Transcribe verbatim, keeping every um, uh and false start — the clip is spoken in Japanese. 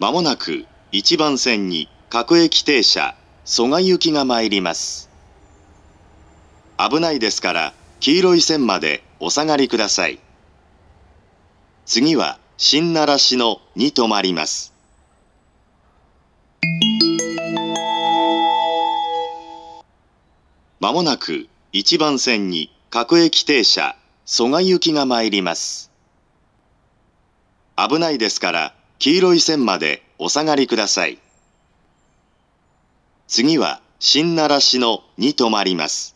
まもなくいちばん線に各駅停車蘇我行きが参ります。危ないですから黄色い線までお下がりください。次は新習志野に停まります。まもなくいちばん線に各駅停車蘇我行きが参ります。危ないですから黄色い線までお下がりください。次は新習志野に停まります。